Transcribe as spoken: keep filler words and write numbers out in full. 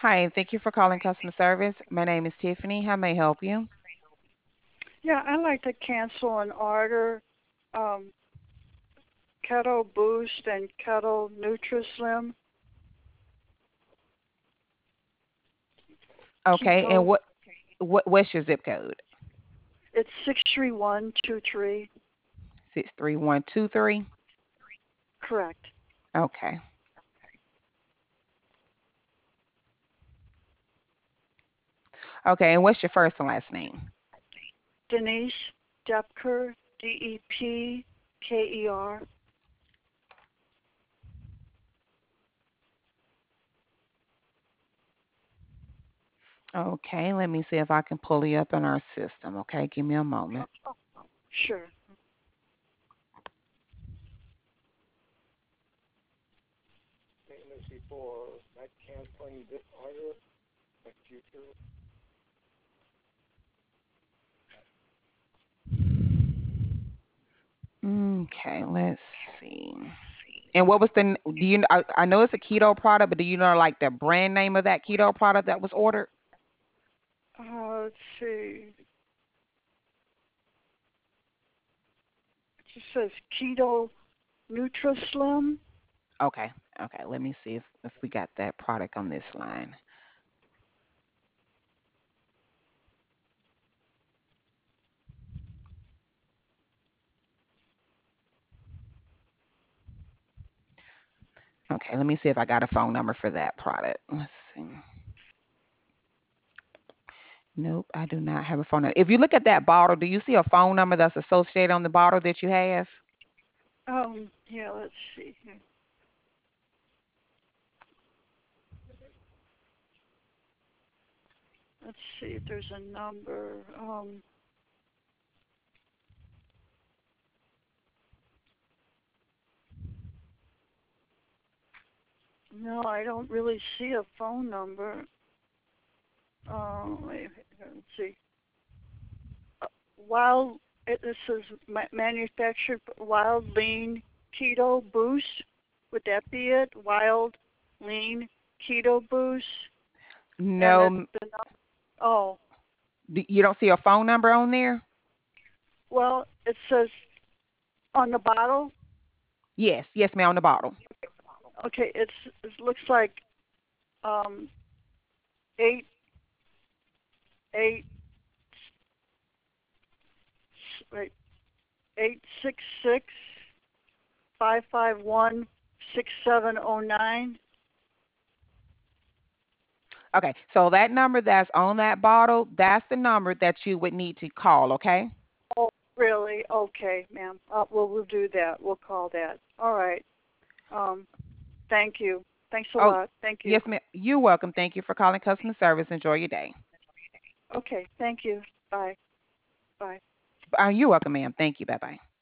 Hi, thank you for calling customer service. My name is Tiffany. How may I help you? Yeah, I'd like to cancel an order. Um, Keto Boost and Keto Nutrislim Okay, and Keto. what what what's your zip code? It's six three one two three. Six three one two three. Correct. Okay. Okay, and what's your first and last name? Denise Depker, D E P K E R. Okay, let me see if I can pull you up in our system. Okay, give me a moment. Sure. Okay, let's see. And what was the n- do you I, I know it's a keto product, but do you know like the brand name of that keto product that was ordered? Uh, let's see. It just says Keto Nutrislim. Okay. Okay, let me see if if we got that product on this line. Okay, let me see if I got a phone number for that product. Let's see. Nope, I do not have a phone number. If you look at that bottle, do you see a phone number that's associated on the bottle that you have? Um, yeah, let's see here. Let's see if there's a number. Um, no, I don't really see a phone number. Uh, wait, let's see. Uh, Wild, it, this is ma- manufactured Wild Lean Keto Boost. Would that be it? Wild Lean Keto Boost, and No, it's m- the num- oh d- you don't see a phone number on there? well, it says on the bottle. Yes, yes, ma'am, on the bottle. Okay, it's it looks like um eight eight wait eight six six five five one six seven oh nine. Okay, so that number that's on that bottle, that's the number that you would need to call, okay? Oh, really? Okay, ma'am. Uh, well, we'll do that. We'll call that. All right. Um, thank you. Thanks a Oh, lot. Thank you. yes, ma'am. You're welcome. Thank you for calling customer service. Enjoy your day. Okay, thank you. Bye. Bye. Uh, you're welcome, ma'am. Thank you. Bye bye.